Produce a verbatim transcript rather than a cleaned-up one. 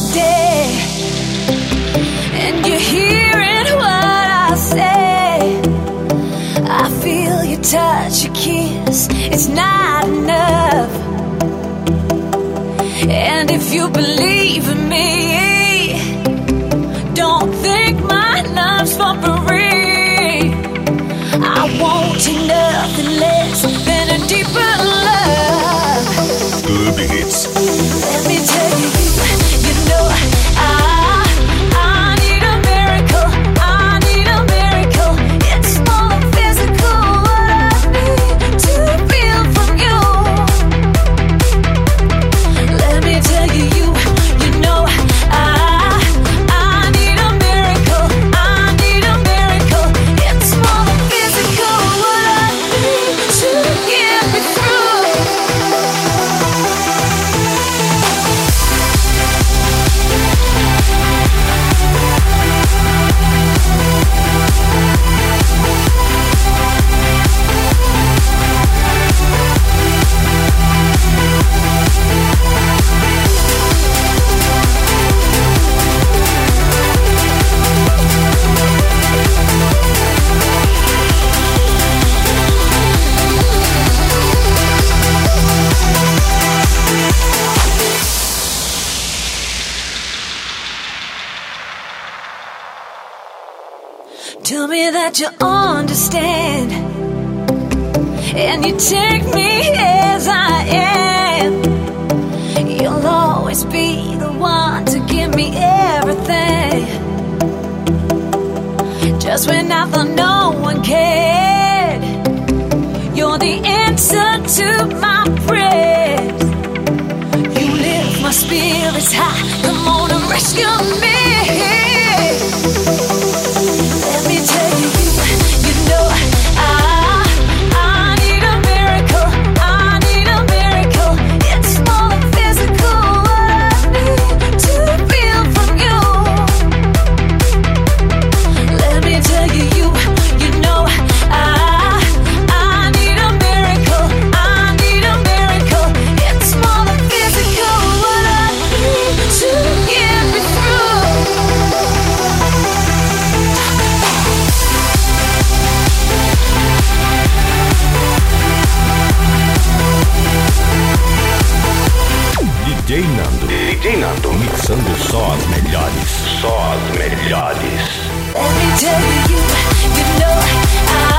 day, and you're hearing what I say. I feel your touch, your kiss, it's not enough. And if you believe in me, don't think my love's for free. I won't take nothing less than a deeper love. Club Hits. Let me tell you, you know I, I need a miracle. I need a miracle. It's more than physical. What I need to feel from you. Let me tell you, you, you know I, I need a miracle. I need a miracle. It's more than physical. What I need to get me through. Tell me that you understand, and you take me as I am. You'll always be the one to give me everything. Just when I thought no one cared, you're the answer to my prayers. You lift my spirits high, come on and rescue me. Let me tell you, you know I, I need a miracle. I need a miracle. It's more than physical. What I need to feel from you. Let me tell you, you, you know I, I need a miracle. I need a miracle. It's more than physical. What I need to get me through. D J Nando. D J Nando. Mixando só as melhores. Só as melhores. Let me tell you, you know I